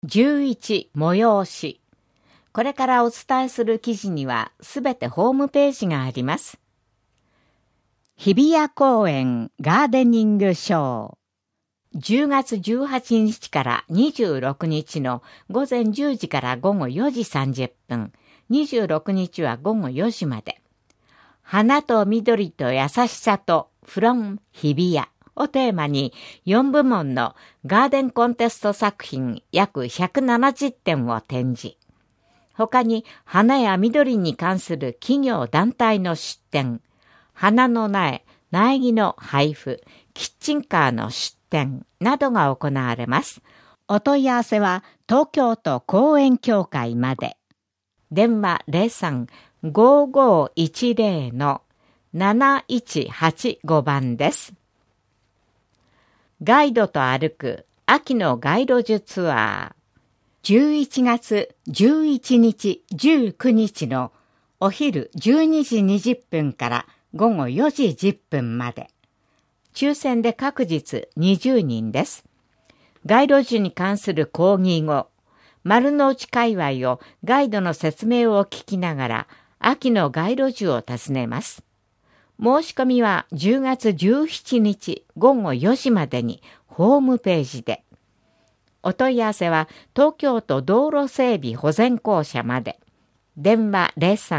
11催し。これからお伝えする記事にはすべてホームページがあります。日比谷公園ガーデニングショー。10月18日から26日の午前10時から午後4時30分、26日は午後4時まで。花と緑と優しさと from 日比谷をテーマに4部門のガーデンコンテスト作品約170点を展示。他に花や緑に関する企業団体の出展、花の苗、苗木の配布、キッチンカーの出展などが行われます。お問い合わせは東京都公園協会まで。電話03-5510-7185 番です。ガイドと歩く秋の街路樹ツアー。11月11日、19日のお昼12時20分から午後4時10分まで。抽選で各日20人です。街路樹に関する講義後、丸の内界隈をガイドの説明を聞きながら秋の街路樹を訪ねます。申し込みは10月17日午後4時までにホームページで。お問い合わせは東京都道路整備保全公社まで。電話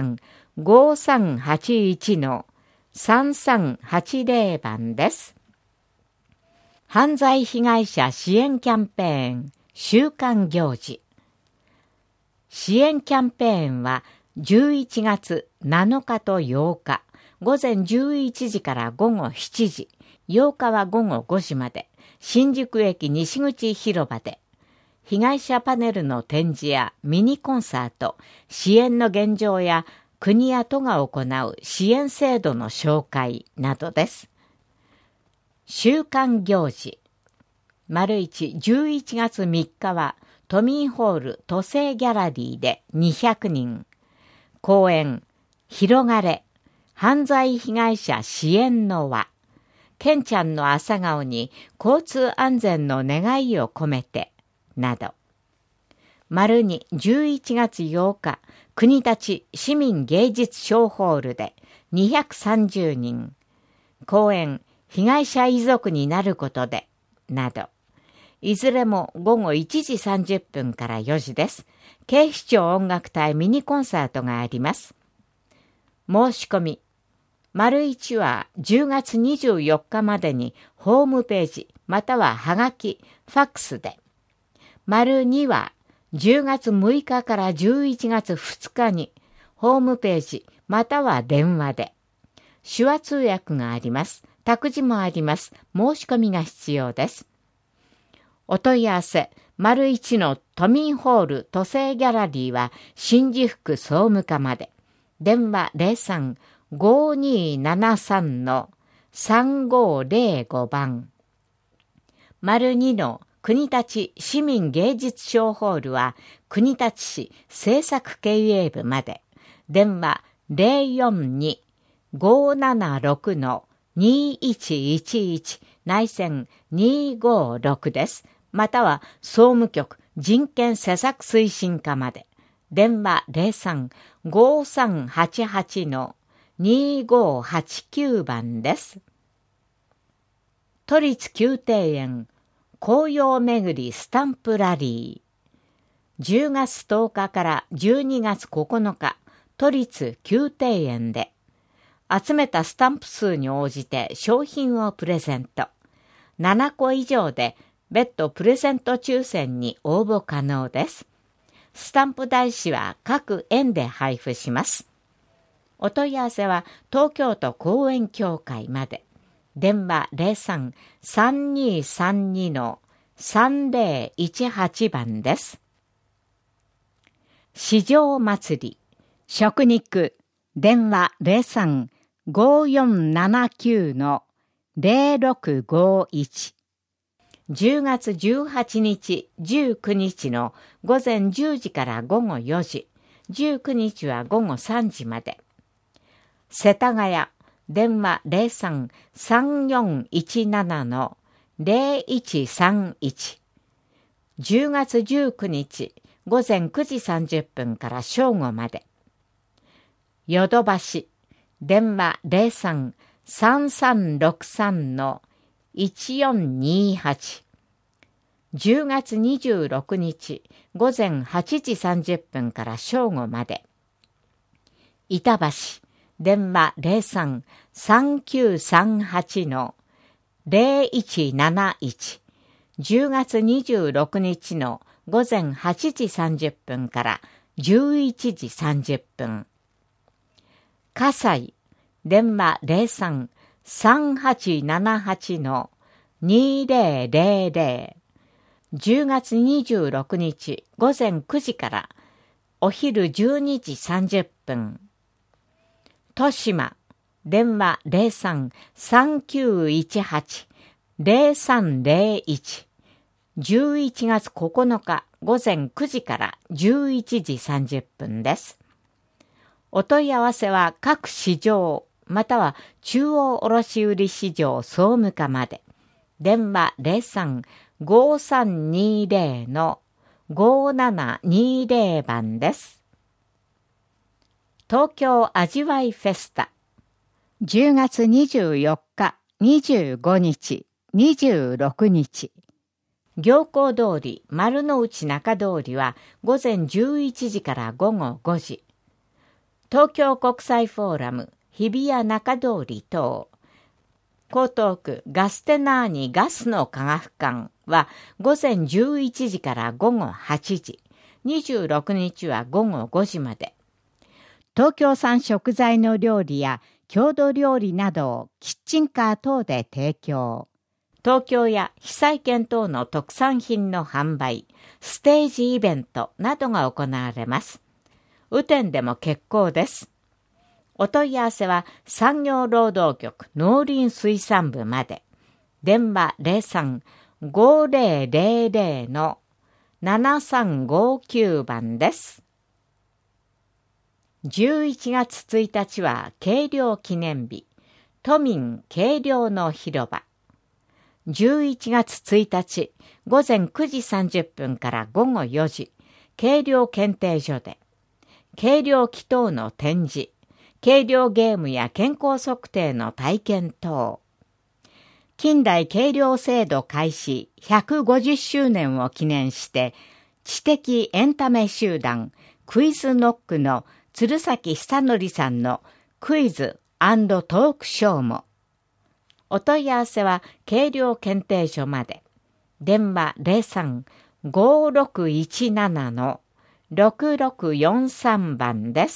03-5381-3380 番です。犯罪被害者支援キャンペーン週間行事。支援キャンペーンは11月7日と8日、午前11時から午後7時、8日は午後5時まで、新宿駅西口広場で、被害者パネルの展示やミニコンサート、支援の現状や国や都が行う支援制度の紹介などです。週間行事。1、11月3日は都民ホール都政ギャラリーで200人。講演、広がれ、犯罪被害者支援の輪。ケンちゃんの朝顔に交通安全の願いを込めて、など。2、11月8日、国立市民芸術小ホールで230人。講演、被害者遺族になることで、など。いずれも午後1時30分から4時です。警視庁音楽隊ミニコンサートがあります。申し込み。1は10月24日までにホームページまたははがき、ファックスで。2は10月6日から11月2日にホームページまたは電話で。手話通訳があります。託児もあります。申し込みが必要です。お問い合わせ。1の都民ホール都政ギャラリーは新宿区総務課まで。電話03-5273-3505 番。2の国立市民芸術小ホールは国立市制作経営部まで。電話042-576-2111内線256です。または総務局人権施策推進課まで。電話03-5388-2589 番です。都立宮庭園紅葉めぐりスタンプラリー。10月10日から12月9日、都立宮庭園で、集めたスタンプ数に応じて商品をプレゼント。7個以上で別途プレゼント抽選に応募可能です。スタンプ台紙は各園で配布します。お問い合わせは東京都公園協会まで。電話03-3232-3018 番です。市場祭り、食肉、電話03-5479-0651。10月18日、19日の午前10時から午後4時、19日は午後3時まで。世田谷、電話03-3417-0131。 10月19日午前9時30分から正午まで。ヨドバシ、電話 03-3363-1428。10月26日午前8時30分から正午まで。板橋、電話 03-3938-0171。10月26日の午前8時30分から11時30分。葛西、電話 03-3878-2000。10月26日午前9時からお昼12時30分。豊島、電話 03-3918-0301。11月9日午前9時から11時30分です。お問い合わせは各市場または中央卸売市場総務課まで。電話 03-5320-5720 番です。東京味わいフェスタ。10月24日、25日、26日。行幸通り丸の内中通りは午前11時から午後5時。東京国際フォーラム日比谷中通り等。江東区ガステナーニガスの科学館は午前11時から午後8時。26日は午後5時まで。東京産食材の料理や郷土料理などをキッチンカー等で提供。東京や被災県等の特産品の販売、ステージイベントなどが行われます。雨天でも結構です。お問い合わせは産業労働局農林水産部まで。電話 03-5000-7359 番です。11月1日は計量記念日、都民計量の広場。11月1日午前9時30分から午後4時、計量検定所で、計量器等の展示、計量ゲームや健康測定の体験等。近代計量制度開始150周年を記念して、知的エンタメ集団クイズノックの鶴崎久典さんのクイズ&トークショーも。お問い合わせは計量検定所まで。電話 03-5617-6643 番です。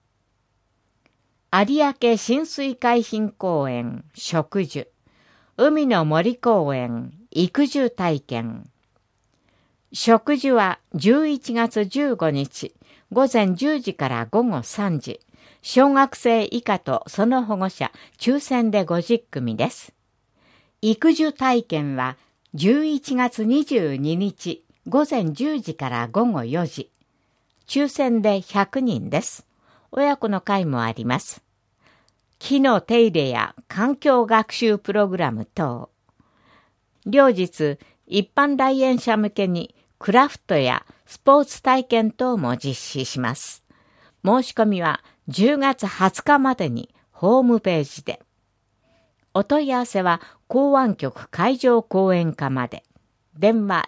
有明親水海浜公園植樹、海の森公園育樹体験。植樹は11月15日午前10時から午後3時。小学生以下とその保護者、抽選で50組です。育樹体験は11月22日午前10時から午後4時。抽選で100人です。親子の会もあります。木の手入れや環境学習プログラム等。両日、一般来園者向けにクラフトやスポーツ体験等も実施します。申し込みは10月20日までにホームページで。お問い合わせは港湾局海上講演課まで。電話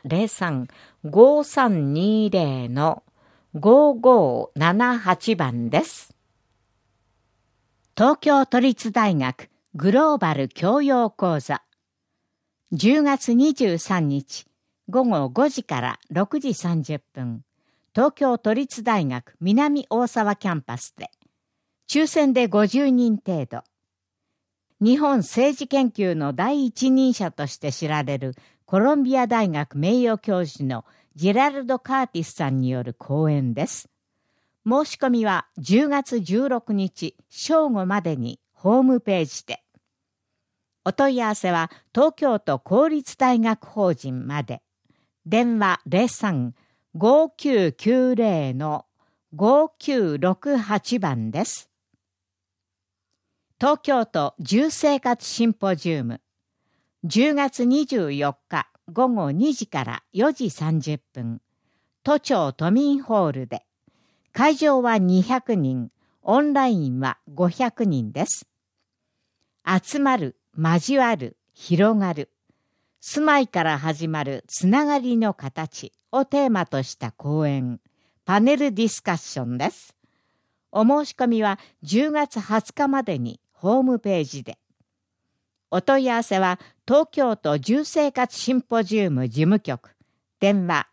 03-5320-5578 番です。東京都立大学グローバル教養講座。10月23日午後5時から6時30分。東京都立大学南大沢キャンパスで。抽選で50人程度。日本政治研究の第一人者として知られるコロンビア大学名誉教授のジェラルド・カーティスさんによる講演です。申し込みは10月16日正午までにホームページで。お問い合わせは東京都公立大学法人まで。電話 03-5990-5968 番です。東京都住生活シンポジウム。10月24日午後2時から4時30分、都庁都民ホールで、会場は200人、オンラインは500人です。集まる、交わる、広がる。住まいから始まるつながりの形をテーマとした講演、パネルディスカッションです。お申し込みは10月20日までにホームページで。お問い合わせは東京都住生活シンポジウム事務局、電話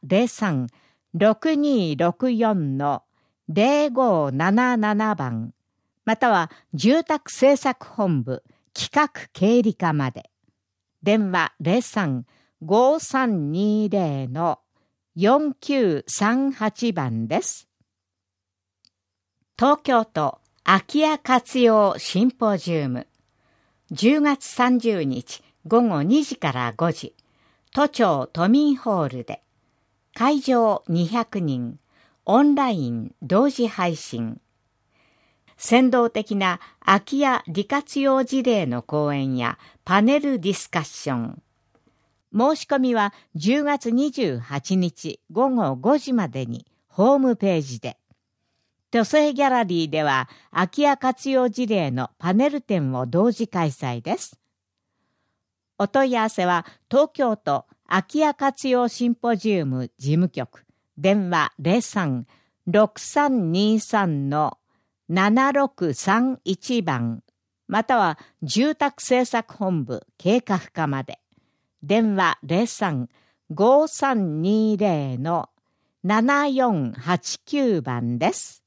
03-6264-0577番、または住宅政策本部企画経理課まで。電話03-5320-4938番です。東京都空き家活用シンポジウム。10月30日午後2時から5時、都庁都民ホールで、会場200人、オンライン同時配信。先導的な空き家利活用事例の講演やパネルディスカッション。申し込みは10月28日午後5時までにホームページで。都政ギャラリーでは空き家活用事例のパネル展を同時開催です。お問い合わせは東京都空き家活用シンポジウム事務局、電話03-6323-7631番、または住宅政策本部計画課まで。電話03-5320-7489番です。